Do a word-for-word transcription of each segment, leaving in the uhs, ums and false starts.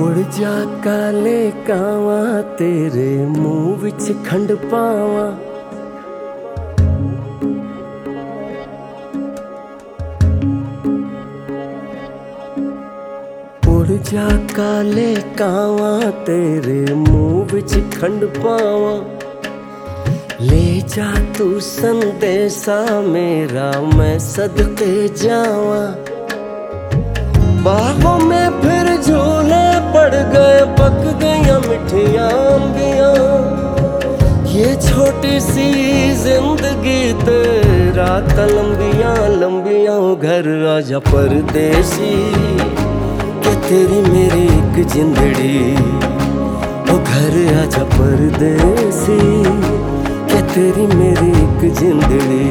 उड़ जा काले कावा तेरे मुंह विच खंड पावा। उड़ जा काले कावा तेरे मुंह विच खंड पावा। ले जा तू संदेशा मेरा मैं सदके जावा। बाहों में फिर झूले पड़ गए पक गया मिठियां अंबियां। ये छोटी सी जिंदगी तेरा लंबियां लंबियां। घर आजा परदेसी के तेरी मेरी एक जिंदड़ी। ओ घर आजा परदेसी के तेरी मेरी एक जिंदड़ी।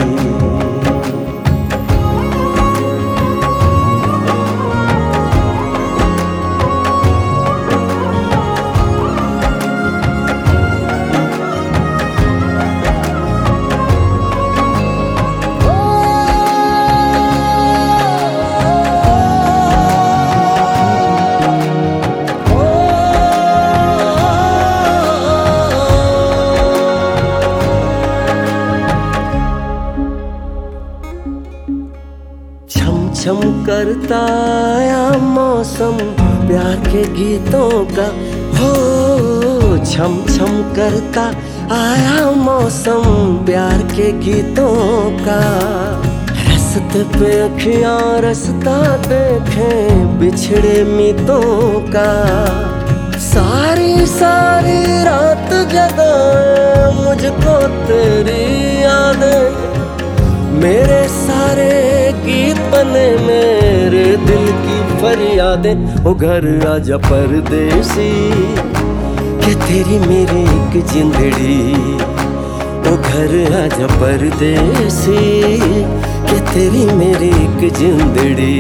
छम करता आया मौसम प्यार के गीतों का। हो छम छम करता आया मौसम प्यार के गीतों का। रस्ते पे अखियां रस्ता देखें बिछड़े मीतों का। सारी सारी रात जगाए मुझको तेरी यादें। मेरे सारे गीत बने मेरे दिल की फरियादें। ओ घर आजा परदेसी के तेरी मेरी एक जिंदड़ी। ओ घर आजा परदेसी के तेरी मेरी एक जिंदड़ी।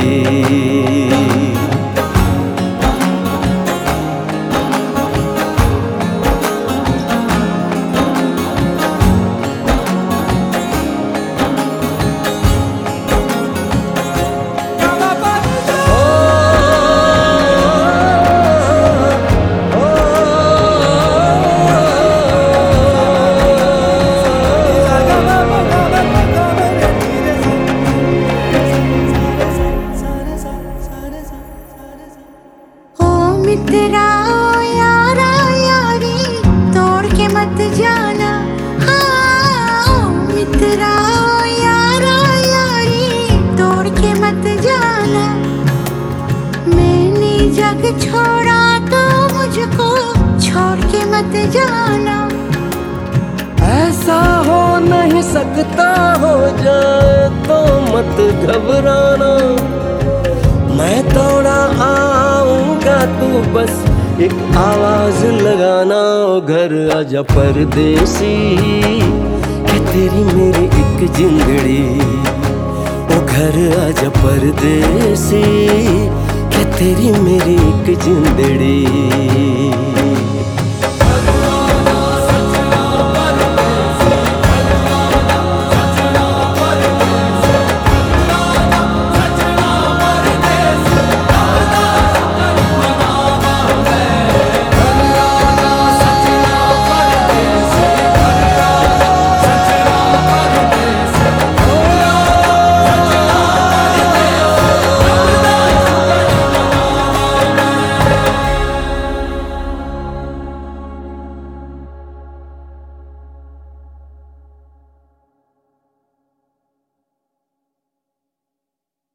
मित्रा यारा यारी तोड़ के मत जाना। हाँ मित्रा यारा यारी तोड़ के मत जाना। मैंने जग छोड़ा तो मुझको छोड़ के मत जाना। ऐसा हो नहीं सकता हो जाए तो मत घबराना। मैं दौड़ा आऊंगा तू बस एक आवाज लगाना। ओ घर आजा परदेसी के तेरी मेरी एक जिंदड़ी। ओ घर आजा परदेसी के तेरी मेरी एक जिंदड़ी।